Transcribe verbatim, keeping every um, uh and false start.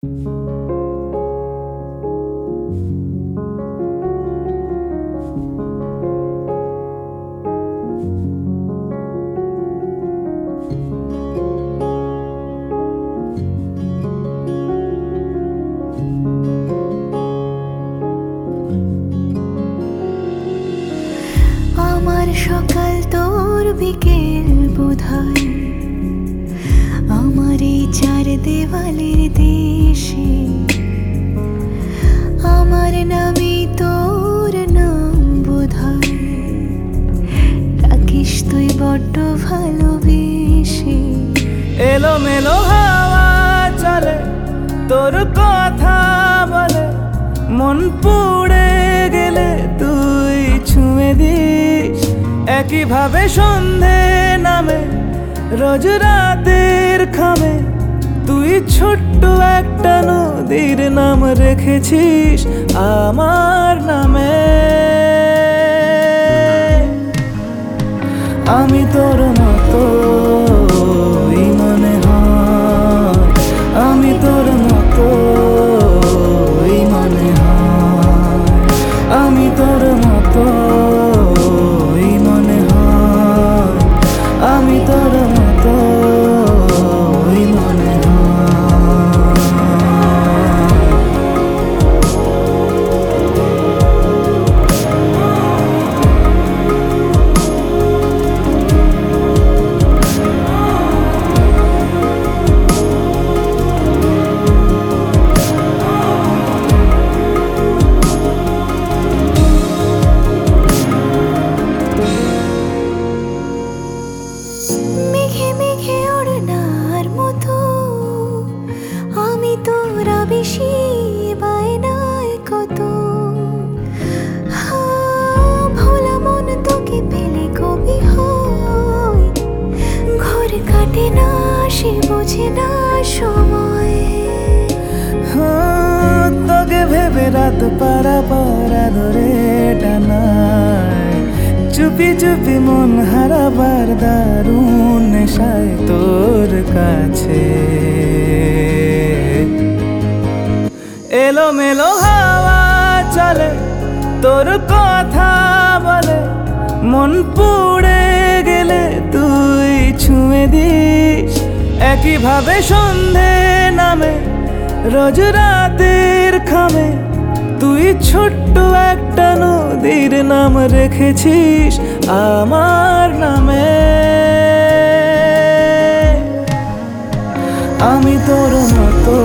আমার সকাল তোর বিকেল বোধহয় আমার এই চার দেওয়ালের দেশে, আমার নামই তোর নাম বোধহয় রাখিস তুই বড্ড ভালোবেসে। এলো মেলো হাওয়া চলে তোর কথা বলে, মন পুড়ে গেলে তুই ছুঁয়ে দিস। একইভাবে সন্ধে নামে রোজ রাতের খামে, তুই ছোট্ট একটা নদীর নাম রেখেছিস আমার নামে। আমি তোর মতো মনে হয়, আমি তোর মতো মনে হয়, আমি তোর মতো মনে হয়, আমি তোর মতো মনে হয়। মেঘে মেঘে ওড়নার মতো আমি তোরা বেশি বায়নায় কত, ভোলা মন তোকে পেলে কবি হয়। ঘর কাটে না সে বোঝে না সময়, তোকে ভেবে রাত পারা পারা ধরে টানায়, চুপি চুপি মন হারাবার দারুণ নেশায় তোর কাছে। এলো মেলো হাওয়া চলে তোর কথা বলে, মন পুড়ে গেলে তুই ছুঁয়ে দিস। একইভাবে সন্ধে নামে রোজ রাতের খামে, তুই ছোট্ট একটা নদীর নাম রেখেছিস আমার নামে। আমি তোর মতো